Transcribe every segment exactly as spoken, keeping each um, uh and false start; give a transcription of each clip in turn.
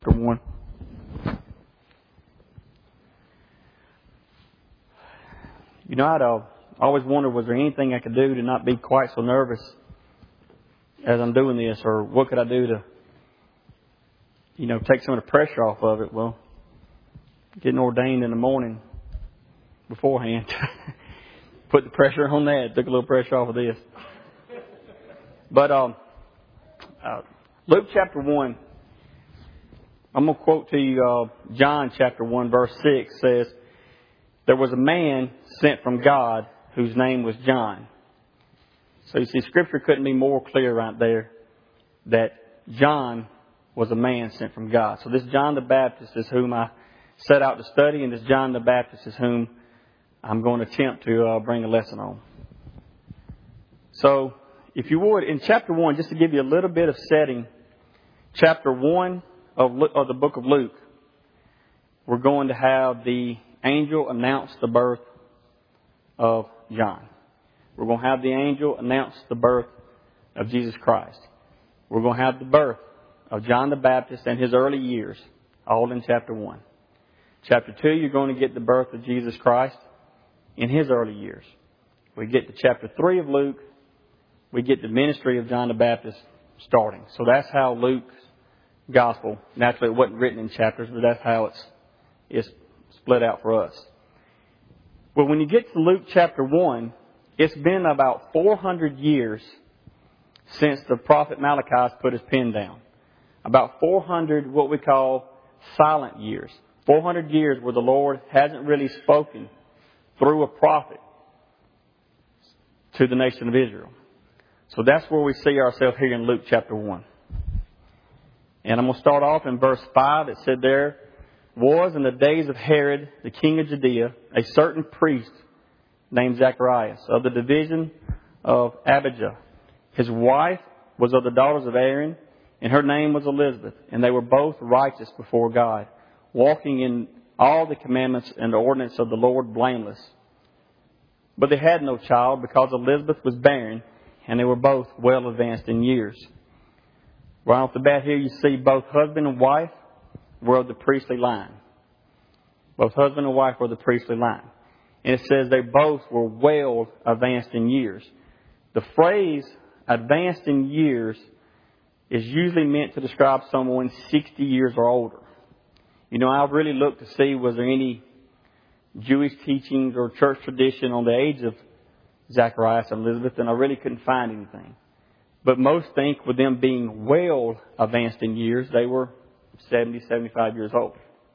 Chapter one. You know, I'd uh, always wondered, was there anything I could do to not be quite so nervous as I'm doing this, or what could I do to, you know, take some of the pressure off of it? Well, getting ordained in the morning beforehand put the pressure on that, took a little pressure off of this. But um, uh, Luke chapter one. I'm going to quote to you uh, John chapter one verse six says, there was a man sent from God whose name was John. So you see, Scripture couldn't be more clear right there that John was a man sent from God. So this John the Baptist is whom I set out to study, and this John the Baptist is whom I'm going to attempt to uh, bring a lesson on. So if you would, in chapter one, just to give you a little bit of setting, chapter one Of, of the book of Luke, we're going to have the angel announce the birth of John. We're going to have the angel announce the birth of Jesus Christ. We're going to have the birth of John the Baptist and his early years, all in chapter one. Chapter two, you're going to get the birth of Jesus Christ in his early years. We get to chapter three of Luke, we get the ministry of John the Baptist starting. So that's how Luke's Gospel, naturally it wasn't written in chapters, but that's how it's, it's split out for us. Well, when you get to Luke chapter one, it's been about four hundred years since the prophet Malachi put his pen down. About four hundred what we call silent years. four hundred years where the Lord hasn't really spoken through a prophet to the nation of Israel. So that's where we see ourselves here in Luke chapter one. And I'm going to start off in verse five. It said there was in the days of Herod, the king of Judea, a certain priest named Zacharias of the division of Abijah. His wife was of the daughters of Aaron, and her name was Elizabeth. And they were both righteous before God, walking in all the commandments and the ordinance of the Lord blameless. But they had no child because Elizabeth was barren, and they were both well advanced in years. Right off the bat here, you see both husband and wife were of the priestly line. Both husband and wife were of the priestly line. And it says they both were well advanced in years. The phrase advanced in years is usually meant to describe someone sixty years or older. You know, I've really looked to see was there any Jewish teachings or church tradition on the age of Zacharias and Elizabeth, and I really couldn't find anything. But most think with them being well advanced in years, they were seventy, seventy-five years old.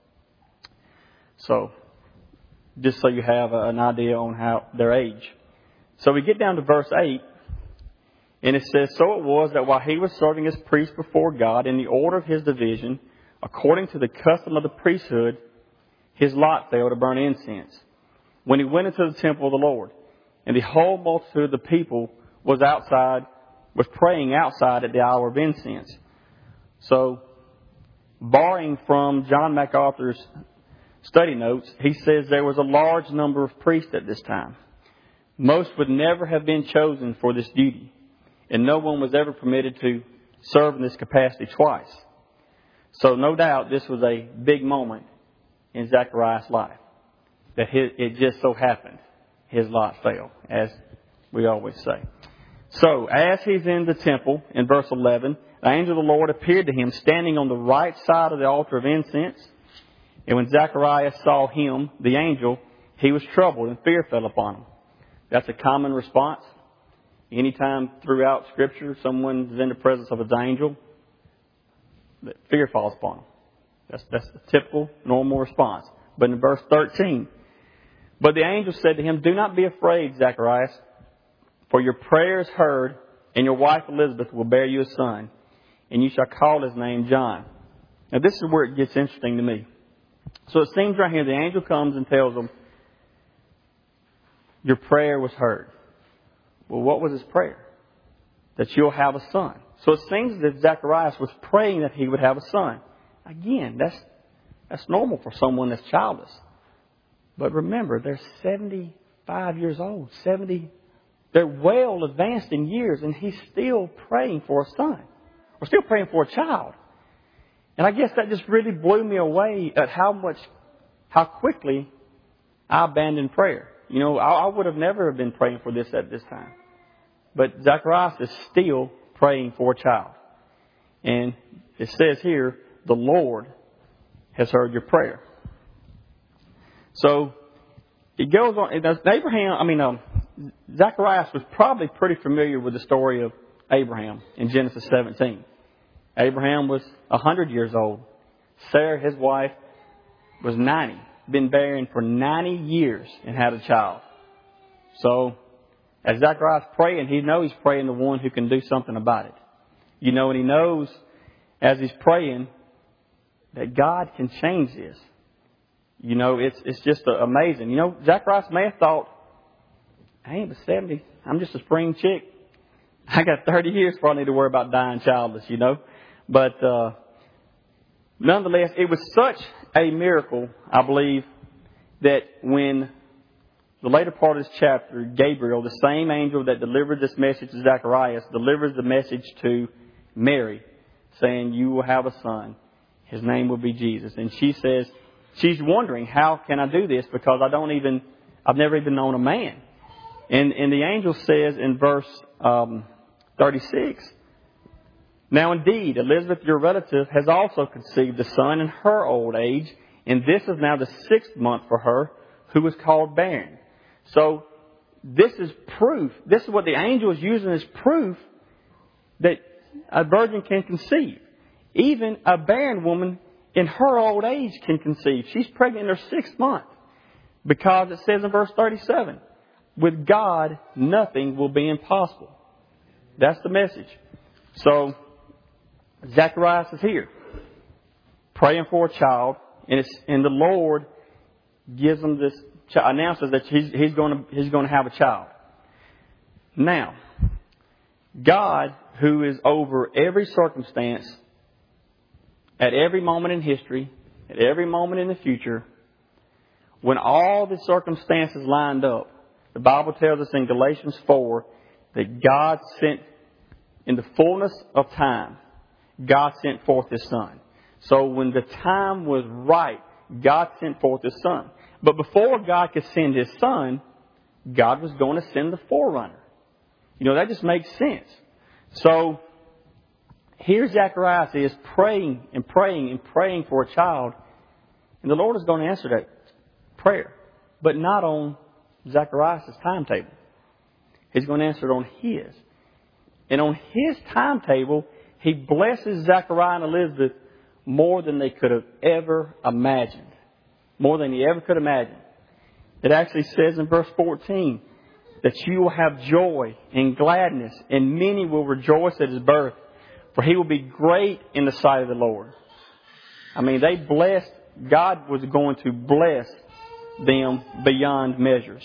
So, just so you have an idea on how their age. So we get down to verse eight, and it says, so it was that while he was serving as priest before God in the order of his division, according to the custom of the priesthood, his lot fell to burn incense, when he went into the temple of the Lord. And the whole multitude of the people was outside was praying outside at the hour of incense. So, borrowing from John MacArthur's study notes, he says there was a large number of priests at this time. Most would never have been chosen for this duty, and no one was ever permitted to serve in this capacity twice. So no doubt this was a big moment in Zacharias' life, that his, it just so happened his lot fell, as we always say. So, as he's in the temple, in verse eleven, the angel of the Lord appeared to him standing on the right side of the altar of incense. And when Zacharias saw him, the angel, he was troubled and fear fell upon him. That's a common response. Anytime throughout Scripture someone's in the presence of an angel, fear falls upon them. That's, that's the typical, normal response. But in verse thirteen, but the angel said to him, do not be afraid, Zacharias, for your prayer is heard, and your wife Elizabeth will bear you a son, and you shall call his name John. Now this is where it gets interesting to me. So it seems right here, the angel comes and tells them, your prayer was heard. Well, what was his prayer? That you'll have a son. So it seems that Zacharias was praying that he would have a son. Again, that's, that's normal for someone that's childless. But remember, they're seventy-five years old, seventy They're well advanced in years, and he's still praying for a son. Or still praying for a child. And I guess that just really blew me away at how much, how quickly I abandoned prayer. You know, I, I would have never been praying for this at this time. But Zacharias is still praying for a child. And it says here, the Lord has heard your prayer. So it goes on. Abraham, I mean, um, Zacharias was probably pretty familiar with the story of Abraham in Genesis seventeen. Abraham was one hundred years old. Sarah, his wife, was ninety. Been barren for ninety years and had a child. So, as Zacharias praying, he knows he's praying the one who can do something about it. You know, and he knows as he's praying that God can change this. You know, it's it's just amazing. You know, Zacharias may have thought, I ain't but seventy. I'm just a spring chick. I got thirty years before I need to worry about dying childless, you know. But uh, nonetheless, it was such a miracle, I believe, that when the later part of this chapter, Gabriel, the same angel that delivered this message to Zacharias, delivers the message to Mary, saying, you will have a son. His name will be Jesus. And she says, she's wondering, how can I do this? Because I don't even, I've never even known a man. And, and the angel says in verse um, thirty-six, now indeed, Elizabeth, your relative, has also conceived a son in her old age, and this is now the sixth month for her, who was called barren. So this is proof. This is what the angel is using as proof that a virgin can conceive. Even a barren woman in her old age can conceive. She's pregnant in her sixth month. Because it says in verse thirty-seven, with God, nothing will be impossible. That's the message. So, Zacharias is here, praying for a child, and, it's, and the Lord gives him this, announces that he's, he's going to he's going to have a child. Now, God, who is over every circumstance, at every moment in history, at every moment in the future, when all the circumstances lined up, the Bible tells us in Galatians four that God sent, in the fullness of time, God sent forth His Son. So when the time was right, God sent forth His Son. But before God could send His Son, God was going to send the forerunner. You know, that just makes sense. So here Zacharias is praying and praying and praying for a child. And the Lord is going to answer that prayer. But not on Zacharias' timetable. He's going to answer it on His. And on His timetable, He blesses Zachariah and Elizabeth more than they could have ever imagined. More than He ever could imagine. It actually says in verse fourteen that you will have joy and gladness, and many will rejoice at His birth, for He will be great in the sight of the Lord. I mean, they blessed, God was going to bless them beyond measures.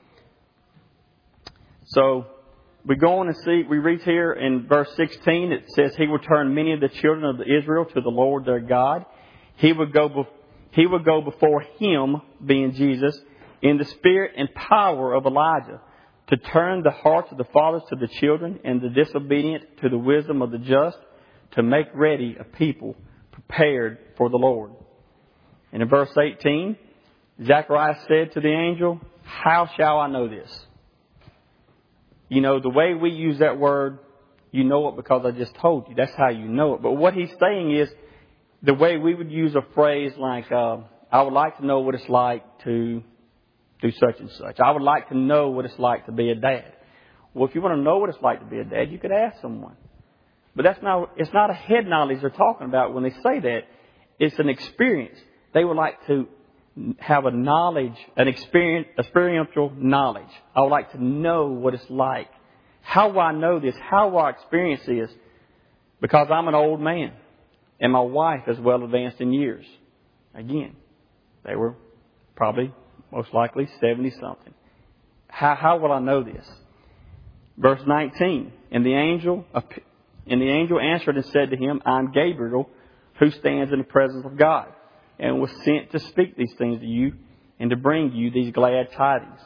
So, we go on and see, we read here in verse sixteen, it says, He will turn many of the children of Israel to the Lord their God. He would go, be, he would go before Him, being Jesus, in the spirit and power of Elijah, to turn the hearts of the fathers to the children and the disobedient to the wisdom of the just, to make ready a people prepared for the Lord. And in verse eighteen, Zacharias said to the angel, how shall I know this? You know, the way we use that word, you know it because I just told you. That's how you know it. But what he's saying is, the way we would use a phrase like, uh, I would like to know what it's like to do such and such. I would like to know what it's like to be a dad. Well, if you want to know what it's like to be a dad, you could ask someone. But that's not, it's not a head knowledge they're talking about when they say that. It's an experience. They would like to have a knowledge, an experience, experiential knowledge. I would like to know what it's like. How will I know this? How will I experience this? Because I'm an old man. And my wife is well advanced in years. Again, they were probably, most likely, seventy-something. How, how will I know this? Verse nineteen. And the angel, and the angel answered and said to him, I'm Gabriel, who stands in the presence of God, and was sent to speak these things to you and to bring you these glad tidings.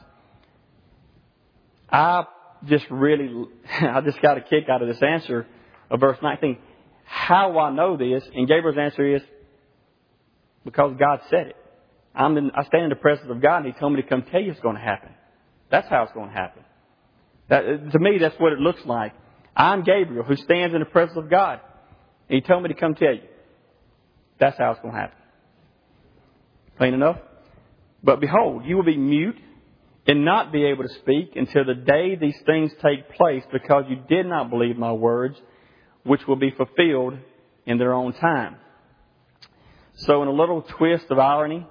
I just really, I just got a kick out of this answer of verse nineteen. how do I know this? And Gabriel's answer is, because God said it. I'm in, I stand in the presence of God, and He told me to come tell you it's going to happen. That's how it's going to happen. That, to me, that's what it looks like. I'm Gabriel, who stands in the presence of God. And He told me to come tell you. That's how it's going to happen. Plain enough? But behold, you will be mute and not be able to speak until the day these things take place, because you did not believe my words, which will be fulfilled in their own time. So in a little twist of irony,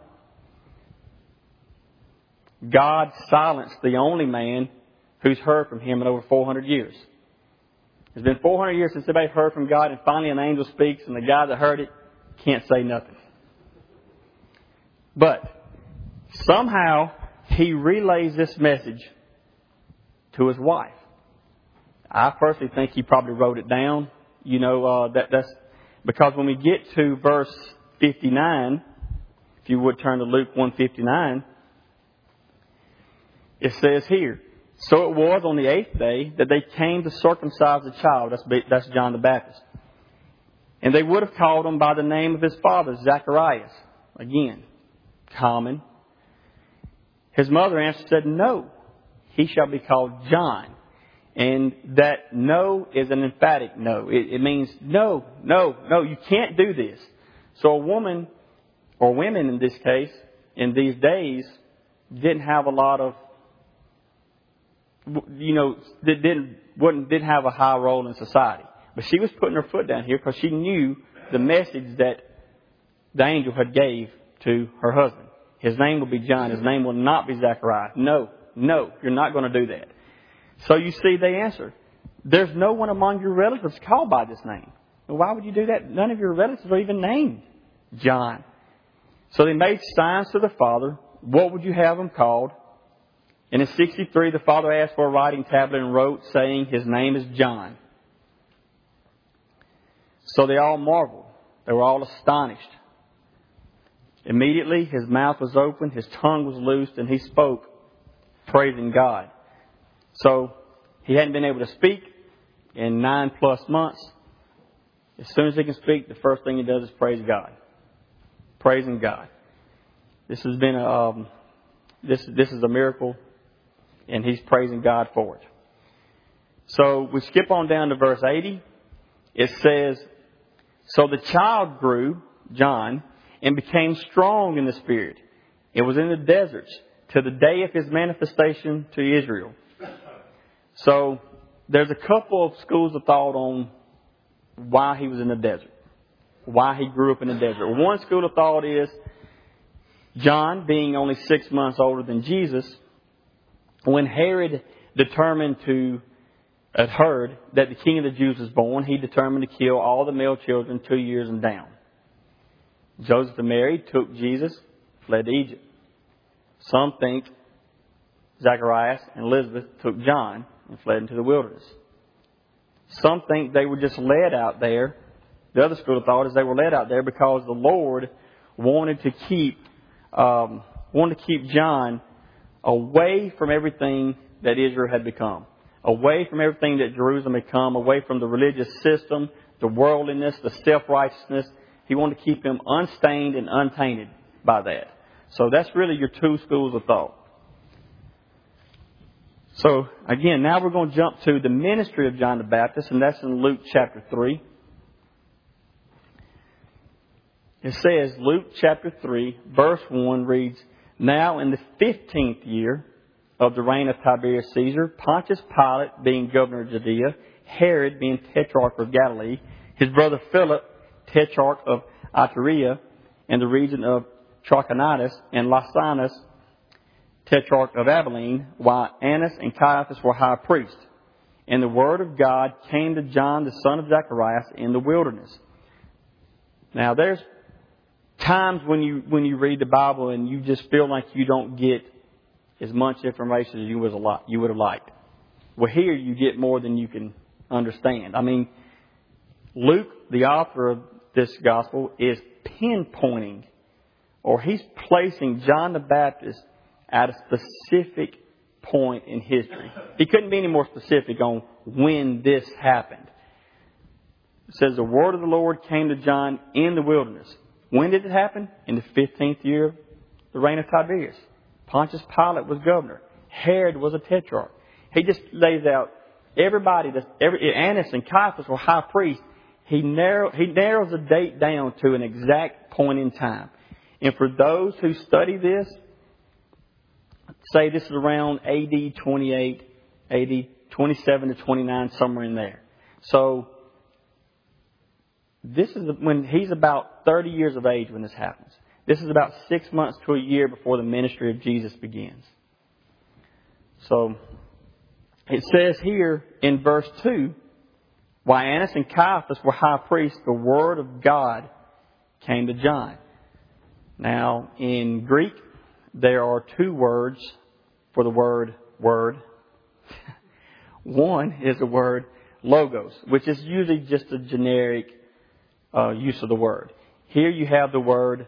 God silenced the only man who's heard from Him in over four hundred years. It's been four hundred years since anybody heard from God, and finally an angel speaks, and the guy that heard it can't say nothing. But somehow he relays this message to his wife. I personally think he probably wrote it down. You know, uh, that that's because when we get to verse fifty-nine, if you would turn to Luke one fifty-nine, it says here, so it was on the eighth day that they came to circumcise the child. That's, that's John the Baptist. And they would have called him by the name of his father, Zacharias. Again, common. His mother answered and said, no, he shall be called John. And that no is an emphatic no. It, it means no, no, no, you can't do this. So a woman, or women in this case, in these days, didn't have a lot of, you know, that didn't, wouldn't, didn't have a high role in society. But she was putting her foot down here because she knew the message that the angel had gave to her husband. His name will be John. His name will not be Zachariah. No, no, you're not going to do that. So you see, they answered, there's no one among your relatives called by this name. Well, why would you do that? None of your relatives are even named John. So they made signs to the father. What would you have him called? And in sixty-three, the father asked for a writing tablet and wrote, saying, his name is John. So they all marveled. They were all astonished. Immediately, his mouth was opened, his tongue was loosed, and he spoke, praising God. So he hadn't been able to speak in nine plus months. As soon as he can speak, the first thing he does is praise God. Praising God. This has been a um, this this is a miracle, and he's praising God for it. So we skip on down to verse eighty. It says, so the child grew, John, and became strong in the spirit. It was in the deserts to the day of his manifestation to Israel. So there's a couple of schools of thought on why he was in the desert, why he grew up in the desert. One school of thought is John, being only six months older than Jesus, when Herod determined to, had heard that the King of the Jews was born, he determined to kill all the male children two years and down. Joseph and Mary took Jesus, fled to Egypt. Some think Zacharias and Elizabeth took John and fled into the wilderness. Some think they were just led out there. The other school of thought is they were led out there because the Lord wanted to keep um, wanted to keep John away from everything that Israel had become, away from everything that Jerusalem had become, away from the religious system, the worldliness, the self-righteousness. He wanted to keep him unstained and untainted by that. So that's really your two schools of thought. So, again, now we're going to jump to the ministry of John the Baptist, and that's in Luke chapter three. It says, Luke chapter three, verse one reads, now in the fifteenth year of the reign of Tiberius Caesar, Pontius Pilate being governor of Judea, Herod being tetrarch of Galilee, his brother Philip, tetrarch of Iturea, and the region of Trachonitis, and Lysanias, tetrarch of Abilene, while Annas and Caiaphas were high priests. And the word of God came to John, the son of Zacharias, in the wilderness. Now, there's times when you when you read the Bible and you just feel like you don't get as much information as you was a lot you would have liked. Well, here you get more than you can understand. I mean, Luke, the author of this gospel, is pinpointing, or he's placing John the Baptist at a specific point in history. He couldn't be any more specific on when this happened. It says, the word of the Lord came to John in the wilderness. When did it happen? In the fifteenth year of the reign of Tiberius. Pontius Pilate was governor. Herod was a tetrarch. He just lays out everybody, that every, Annas and Caiaphas were high priests. He, narrow, he narrows the date down to an exact point in time. And for those who study this, say this is around A D twenty-eight, A D twenty-seven to twenty-nine, somewhere in there. So, this is when he's about thirty years of age when this happens. This is about six months to a year before the ministry of Jesus begins. So, it says here in verse two, while Annas and Caiaphas were high priests, the word of God came to John. Now, in Greek, there are two words for the word word. One is the word logos, which is usually just a generic uh, use of the word. Here you have the word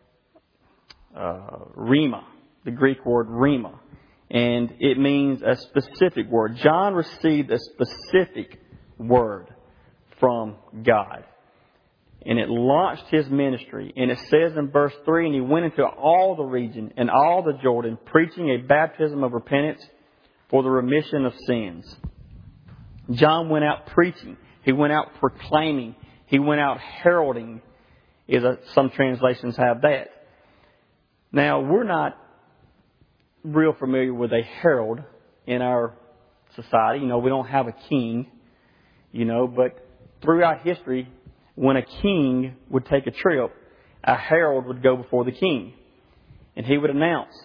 uh, rhema, the Greek word rhema, and it means a specific word. John received a specific word from God, and it launched his ministry. And it says in verse three, and he went into all the region and all the Jordan, preaching a baptism of repentance for the remission of sins. John went out preaching. He went out proclaiming. He went out heralding. Is a, some translations have that. Now, we're not real familiar with a herald in our society. You know, we don't have a king, you know, but throughout history, when a king would take a trip, a herald would go before the king. And he would announce,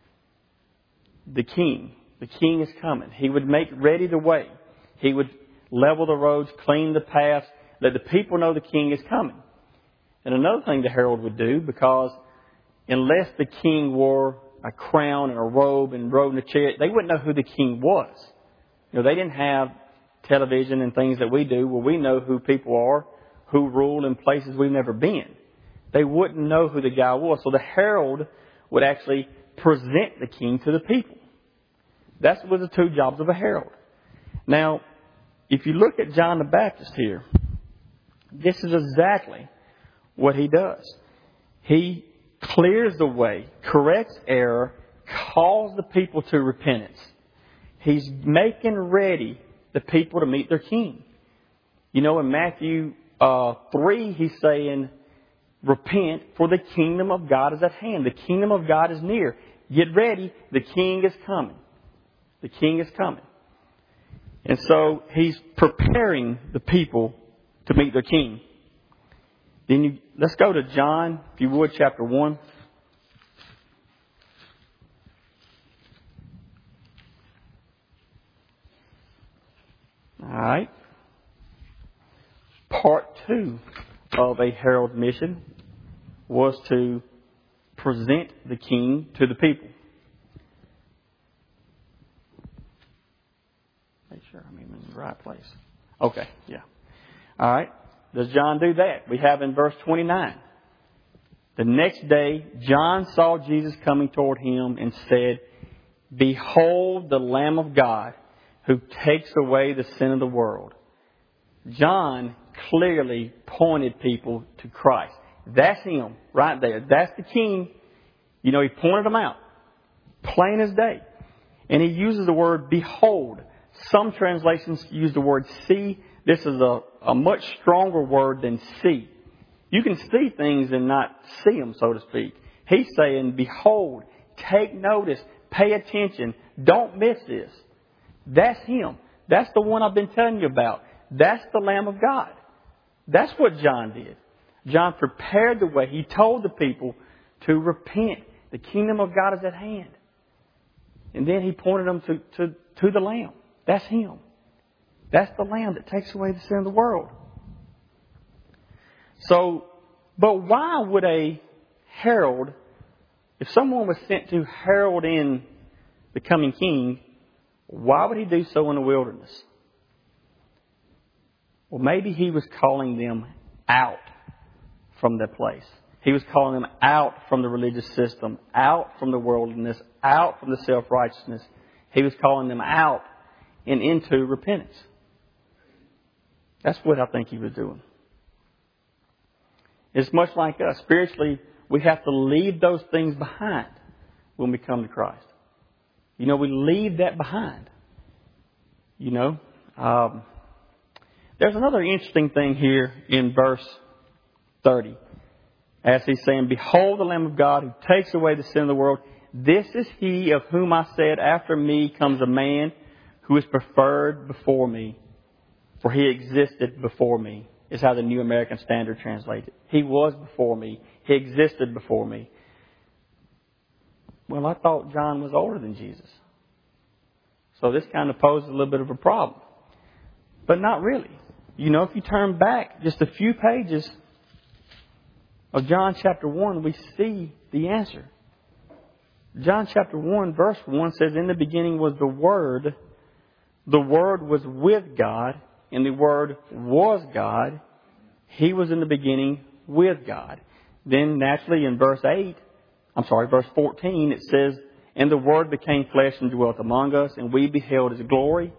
the king, the king is coming. He would make ready the way. He would level the roads, clean the paths, let the people know the king is coming. And another thing the herald would do, because unless the king wore a crown and a robe and rode in a chariot, they wouldn't know who the king was. You know, they didn't have television and things that we do where we know who people are, who rule in places we've never been. They wouldn't know who the guy was. So the herald would actually present the king to the people. That's what the two jobs of a herald. Now, if you look at John the Baptist here, this is exactly what he does. He clears the way, corrects error, calls the people to repentance. He's making ready the people to meet their king. You know, in Matthew uh, three, he's saying, repent, for the kingdom of God is at hand. The kingdom of God is near. Get ready. The king is coming. The king is coming. And so he's preparing the people to meet their king. Then you, let's go to John, if you would, chapter one. All right. Part two of a herald's mission was to present the king to the people. Make sure I'm in the right place. Okay, yeah. All right. Does John do that? We have in verse twenty-nine. The next day, John saw Jesus coming toward him and said, behold the Lamb of God who takes away the sin of the world. John clearly pointed people to Christ. That's him right there. That's the king. You know, he pointed them out. Plain as day. And he uses the word behold. Some translations use the word see. This is a, a much stronger word than see. You can see things and not see them, so to speak. He's saying, behold, take notice, pay attention, don't miss this. That's him. That's the one I've been telling you about. That's the Lamb of God. That's what John did. John prepared the way. He told the people to repent. The kingdom of God is at hand. And then he pointed them to, to, to the Lamb. That's him. That's the Lamb that takes away the sin of the world. So, but why would a herald, if someone was sent to herald in the coming king, why would he do so in the wilderness? Well, maybe he was calling them out from their place. He was calling them out from the religious system, out from the worldliness, out from the self-righteousness. He was calling them out and into repentance. That's what I think he was doing. It's much like us. Spiritually, we have to leave those things behind when we come to Christ. You know, we leave that behind. You know, um, there's another interesting thing here in verse thirty. As he's saying, "Behold the Lamb of God who takes away the sin of the world. This is he of whom I said, after me comes a man who is preferred before me, for he existed before me," is how the New American Standard translates it. He was before me. He existed before me. Well, I thought John was older than Jesus. So this kind of poses a little bit of a problem. But not really. You know, if you turn back just a few pages of John chapter one, we see the answer. John chapter one, verse one says, "In the beginning was the Word. The Word was with God, and the Word was God. He was in the beginning with God." Then naturally in verse eight, I'm sorry, verse fourteen, it says, "And the Word became flesh and dwelt among us, and we beheld His glory,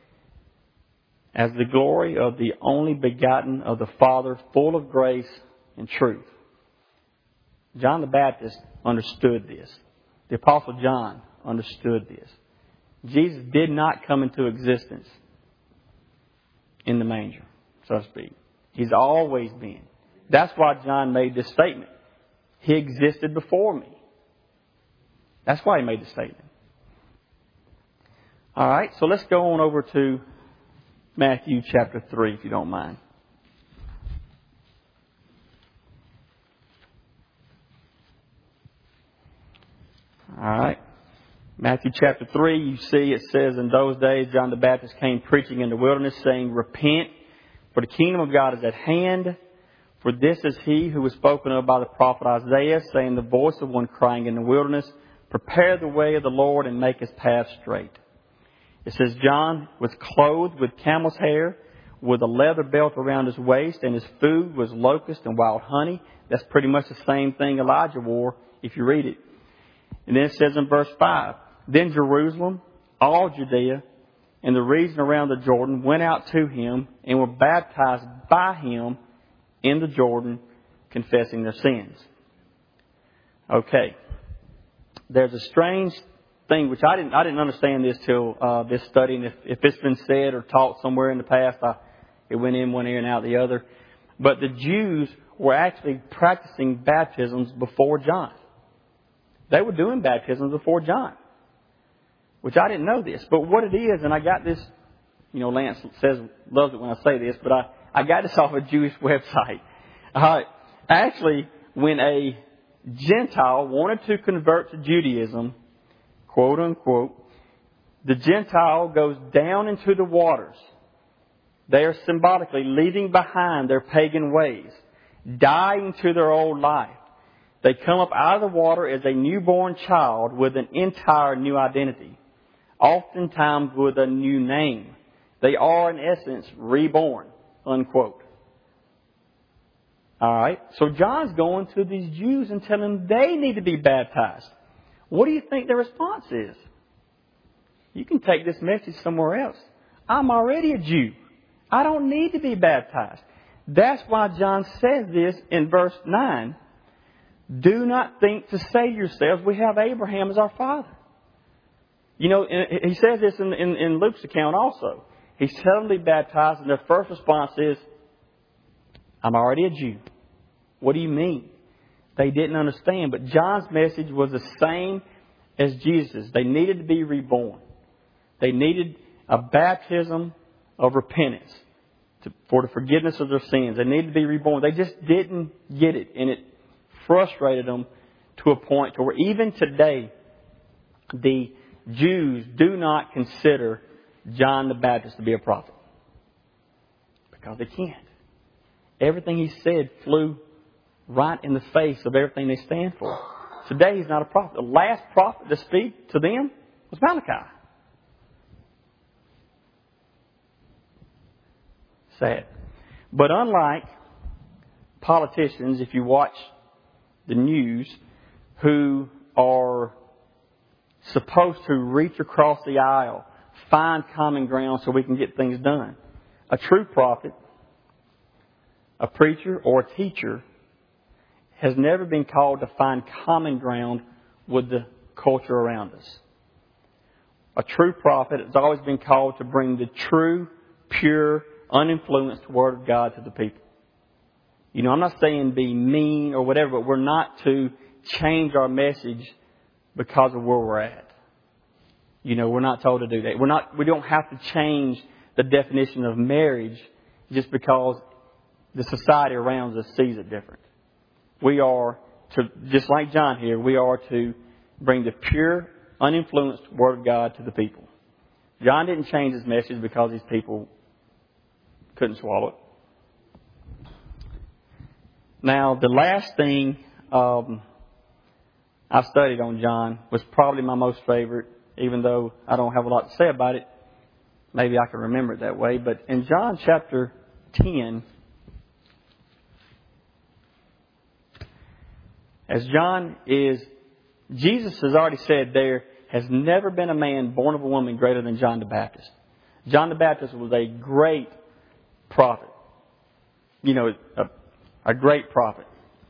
as the glory of the only begotten of the Father, full of grace and truth." John the Baptist understood this. The Apostle John understood this. Jesus did not come into existence in the manger, so to speak. He's always been. That's why John made this statement. He existed before me. That's why he made the statement. All right, so let's go on over to Matthew chapter three, if you don't mind. All right. Matthew chapter three, you see it says, "In those days John the Baptist came preaching in the wilderness, saying, Repent, for the kingdom of God is at hand. For this is he who was spoken of by the prophet Isaiah, saying, The voice of one crying in the wilderness, Prepare the way of the Lord and make his path straight." It says John was clothed with camel's hair, with a leather belt around his waist, and his food was locust and wild honey. That's pretty much the same thing Elijah wore, if you read it. And then it says in verse five, "Then Jerusalem, all Judea, and the region around the Jordan went out to him and were baptized by him in the Jordan, confessing their sins." Okay. There's a strange thing, which I didn't I didn't understand this till uh, this study. And if, if it's been said or taught somewhere in the past, I, it went in one ear and out the other. But the Jews were actually practicing baptisms before John. They were doing baptisms before John, which I didn't know this. But what it is, and I got this, you know, Lance says, loves it when I say this, but I, I got this off a Jewish website. Uh, actually, when a Gentile wanted to convert to Judaism, quote unquote, the Gentile goes down into the waters. They are symbolically leaving behind their pagan ways, dying to their old life. They come up out of the water as a newborn child with an entire new identity, oftentimes with a new name. They are, in essence, reborn, unquote. All right. So John's going to these Jews and telling them they need to be baptized. What do you think their response is? You can take this message somewhere else. I'm already a Jew. I don't need to be baptized. That's why John says this in verse nine. "Do not think to say to yourselves, we have Abraham as our father." You know, he says this in, in, in Luke's account also. He's telling them to be baptized, and their first response is, "I'm already a Jew." What do you mean? They didn't understand. But John's message was the same as Jesus'. They needed to be reborn. They needed a baptism of repentance to, for the forgiveness of their sins. They needed to be reborn. They just didn't get it. And it frustrated them to a point to where even today, the Jews do not consider John the Baptist to be a prophet. Because they can't. Everything he said flew right in the face of everything they stand for. Today he's not a prophet. The last prophet to speak to them was Malachi. Sad. But unlike politicians, if you watch the news, who are supposed to reach across the aisle, find common ground so we can get things done, a true prophet, a preacher, or a teacher has never been called to find common ground with the culture around us. A true prophet has always been called to bring the true, pure, uninfluenced Word of God to the people. You know, I'm not saying be mean or whatever, but we're not to change our message because of where we're at. You know, we're not told to do that. We're not, we don't have to change the definition of marriage just because the society around us sees it different. We are to, just like John here, we are to bring the pure, uninfluenced Word of God to the people. John didn't change his message because these people couldn't swallow it. Now, the last thing um, I studied on John was probably my most favorite, even though I don't have a lot to say about it. Maybe I can remember it that way. But in John chapter ten, as John is, Jesus has already said there has never been a man born of a woman greater than John the Baptist. John the Baptist was a great prophet. You know, a, a great prophet.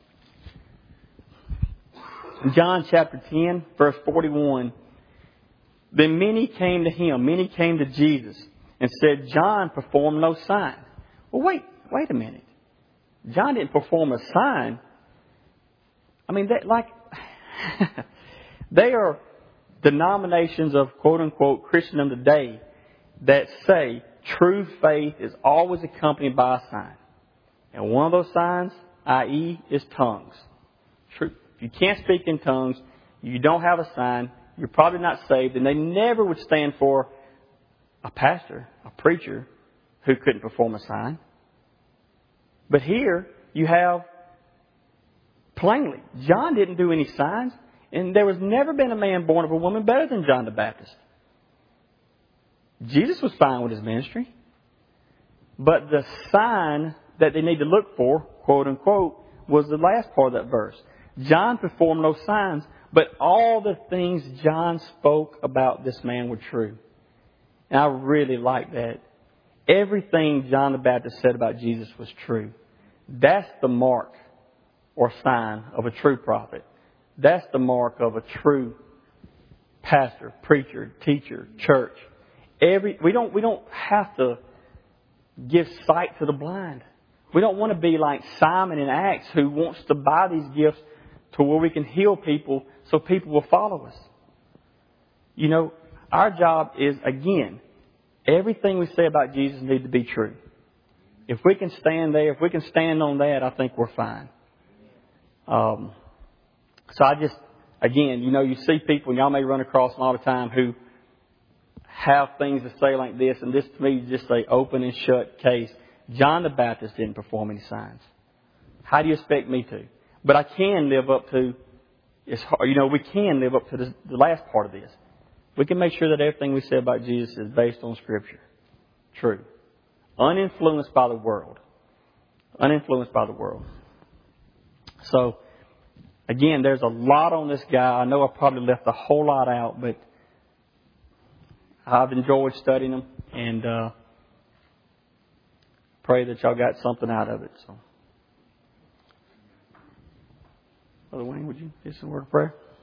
In John chapter ten, verse forty-one, then many came to him, many came to Jesus and said, John performed no sign. Well, wait, wait a minute. John didn't perform a sign. I mean, that, like, they are denominations of quote-unquote Christendom today that say true faith is always accompanied by a sign. And one of those signs, that is, is tongues. True. If you can't speak in tongues, you don't have a sign, you're probably not saved, and they never would stand for a pastor, a preacher, who couldn't perform a sign. But here, you have plainly, John didn't do any signs, and there was never been a man born of a woman better than John the Baptist. Jesus was fine with his ministry. But the sign that they need to look for, quote unquote, was the last part of that verse. John performed no signs, but all the things John spoke about this man were true. And I really like that. Everything John the Baptist said about Jesus was true. That's the mark or sign of a true prophet. That's the mark of a true pastor, preacher, teacher, church. Every we don't we don't have to give sight to the blind. We don't want to be like Simon in Acts, who wants to buy these gifts to where we can heal people so people will follow us. You know, our job is, again, everything we say about Jesus needs to be true. If we can stand there, if we can stand on that, I think we're fine. Um, so I just, again, you know, you see people, and y'all may run across them all the time, who have things to say like this, and this to me is just an open and shut case. John the Baptist didn't perform any signs. How do you expect me to? But I can live up to, it's hard, you know, we can live up to this, the last part of this. We can make sure that everything we say about Jesus is based on Scripture. True. Uninfluenced by the world. Uninfluenced by the world. So, again, there's a lot on this guy. I know I probably left a whole lot out, but I've enjoyed studying him, and uh, pray that y'all got something out of it. So, Brother Wayne, would you give some word of prayer?